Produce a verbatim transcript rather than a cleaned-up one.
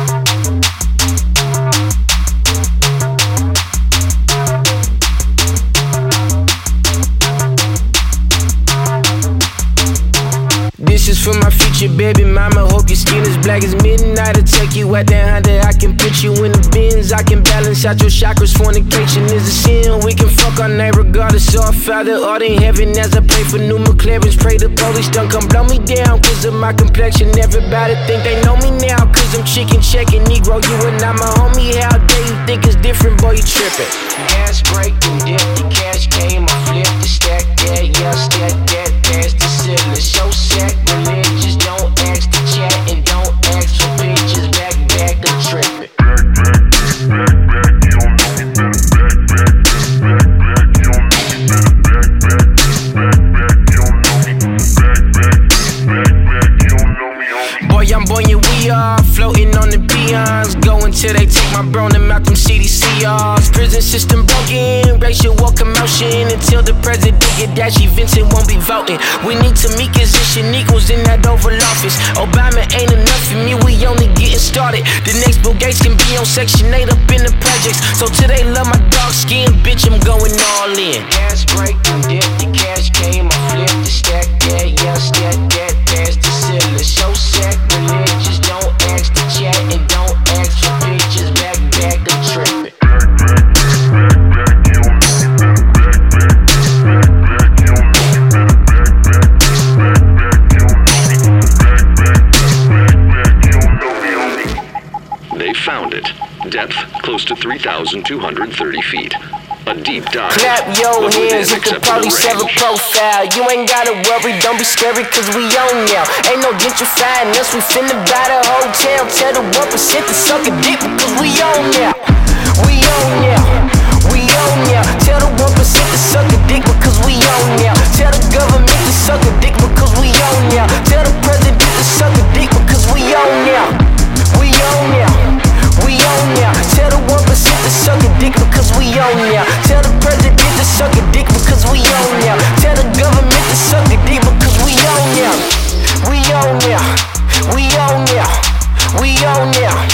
This is for my future baby mama. Hope your skin is black as midnight. I'll take you out that Honda. I can put you in the bins. I can balance out your chakras. Fornication is a sin. We can fuck our name regardless of our Father art in heaven. As I pray for new McLarens, pray the police don't come blow me down cause of my complexion. Everybody think they know me now cause I'm chicken checking. Negro, you are not my homie. How dare you think it's different, boy, you tripping. Gas break and dip, the cash came. I flipped the stack that, yeah, stack that past the ceiling. So sacrilegious, don't ask the chat and don't ask for pictures. Back, back, I'm tripping. Back, back, back, back, you don't know me better. Back, back, back, back, you don't know me better. Back, back, back, back, you don't know me. Back, back, back, back, you don't know me, homie. Boy, I'm boy, and we are floating on the peons. Go until they take my bro and out them C D C Rs. Prison system broken, racial war commotion. Until the president get dashy, Vincent won't be voting. We need Tamika's and Shaniqua's in that Oval Office. Obama ain't enough for me, we only getting started. The next Bill Gates can be on Section eight up in the projects. So till they love my dark skin, bitch, I'm going all in. Gas break and dip, the cash came, I flipped the stack that, yeah, stack that past the ceiling. So sacrilegious, don't ask the chat and don't ask for pictures. Back, back, I'm tripping. Found it. Depth close to three thousand two hundred thirty feet. A deep dive. Clap your hands if the police have a profile. You ain't gotta worry, don't be scary cause we on now. Ain't no gentrifying us, we finna buy the hotel. Tell the one percent to suck a dick because we on now. We on now. We on now. Tell the one percent to suck a dick because we on now. Tell the government to suck a dick because we on now. Tell the president to suck a dick because we on now. We on now. We on now. Tell the one percent to suck a dick because we on now. Tell the president to suck a dick because we on now. Tell the government to suck a dick because we on now. We on now. We on now. We on now.